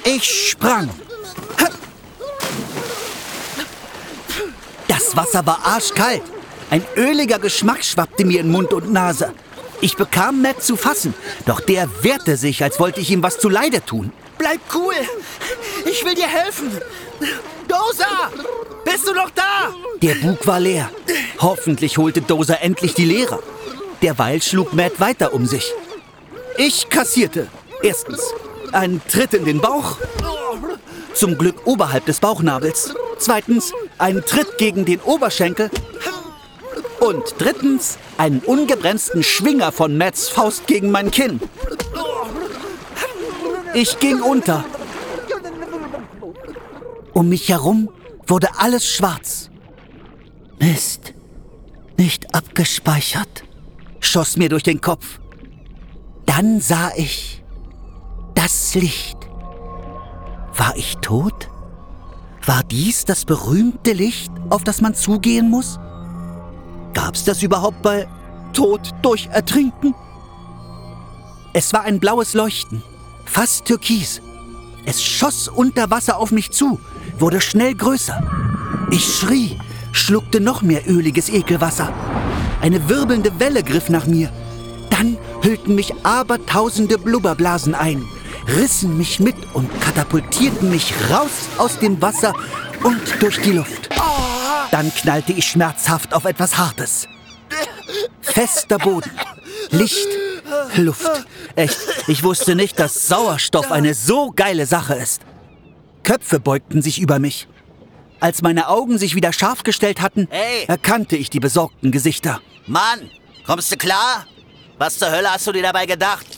Ich sprang. Das Wasser war arschkalt. Ein öliger Geschmack schwappte mir in Mund und Nase. Ich bekam Matt zu fassen, doch der wehrte sich, als wollte ich ihm was zuleide tun. Bleib cool. Ich will dir helfen. Dozer, bist du noch da? Der Bug war leer. Hoffentlich holte Dozer endlich die Leere. Derweil schlug Matt weiter um sich. Ich kassierte. Erstens einen Tritt in den Bauch. Zum Glück oberhalb des Bauchnabels. Zweitens einen Tritt gegen den Oberschenkel. Und drittens einen ungebremsten Schwinger von Matts Faust gegen mein Kinn. Ich ging unter. Um mich herum wurde alles schwarz. Mist, nicht abgespeichert, schoss mir durch den Kopf. Dann sah ich das Licht. War ich tot? War dies das berühmte Licht, auf das man zugehen muss? Gab's das überhaupt bei Tod durch Ertrinken? Es war ein blaues Leuchten, fast türkis. Es schoss unter Wasser auf mich zu, wurde schnell größer. Ich schrie, schluckte noch mehr öliges Ekelwasser. Eine wirbelnde Welle griff nach mir. Dann hüllten mich abertausende Blubberblasen ein, rissen mich mit und katapultierten mich raus aus dem Wasser und durch die Luft. Dann knallte ich schmerzhaft auf etwas Hartes. Fester Boden, Licht, Luft. Echt, ich wusste nicht, dass Sauerstoff eine so geile Sache ist. Köpfe beugten sich über mich. Als meine Augen sich wieder scharf gestellt hatten, erkannte ich die besorgten Gesichter. Mann, kommst du klar? Was zur Hölle hast du dir dabei gedacht?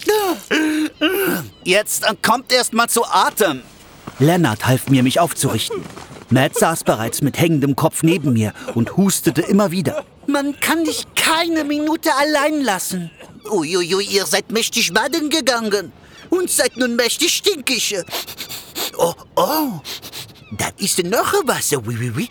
Jetzt kommt erst mal zu Atem. Lennart half mir, mich aufzurichten. Matt saß bereits mit hängendem Kopf neben mir und hustete immer wieder. Man kann dich keine Minute allein lassen. Uiuiui, ihr seid mächtig baden gegangen und seid nun mächtig stinkig. Oh, da ist noch Wasser.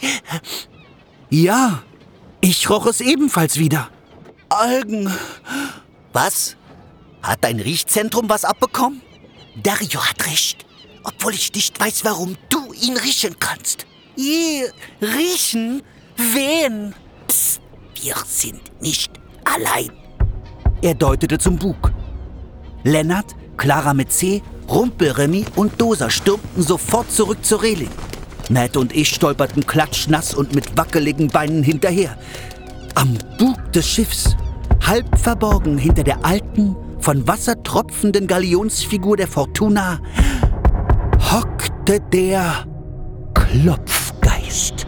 Ja, ich roch es ebenfalls wieder. Algen. Was? Hat dein Riechzentrum was abbekommen? Dario hat recht. Obwohl ich nicht weiß, warum du ihn riechen kannst. Riechen? Wen? Psst, wir sind nicht allein. Er deutete zum Bug. Lennart, Clara mit C, Rumpelremi und Dozer stürmten sofort zurück zur Reling. Matt und ich stolperten klatschnass und mit wackeligen Beinen hinterher. Am Bug des Schiffs, halb verborgen hinter der alten, von Wasser tropfenden Galionsfigur der Fortuna, hockte der Klopfgeist.